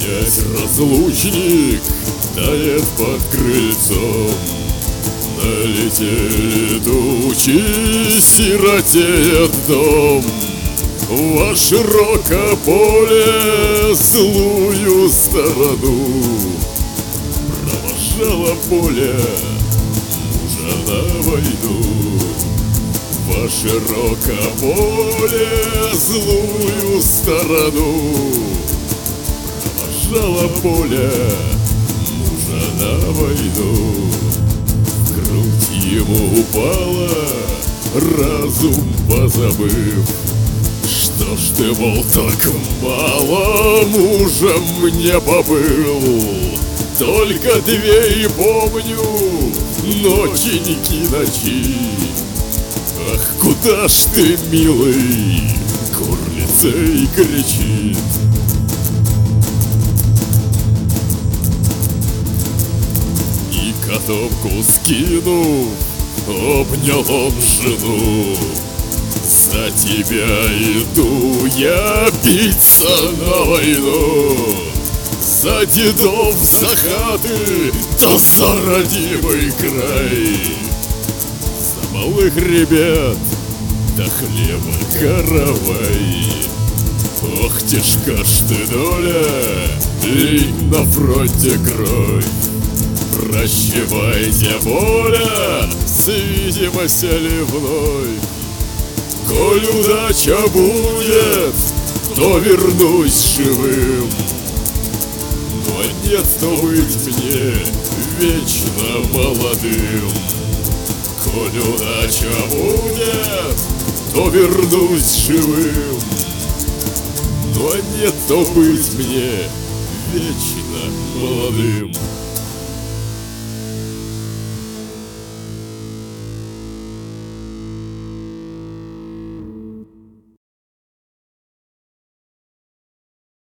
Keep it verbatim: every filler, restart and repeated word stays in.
Князь-разлучник тает под крыльцом. Налетели тучи, сиротеет дом. Во широкое поле злую сторону провожало поле мужа на войну. Во широкое поле злую сторону провожало поле мужа на войну. В грудь ему упала, разум позабыв. Что ж ты, мол, так мало мужем мне побыл? Только две и помню ноченьки ночи. Ах, куда ж ты, милый, горлицей кричит. И котомку скинув, обнял он жену. За тебя иду я биться на войну. За дедов, за хаты, да за родимый край. За малых ребят, да хлеба каравай. Ох, тяжка ж ты доля, лень на фронте кровь. Прощевайте, воля, свидимся ли вновь? Коль удача будет, то вернусь живым. Но нет, то быть мне вечно молодым. Коль удача будет, то вернусь живым. Но нет, то быть мне вечно молодым.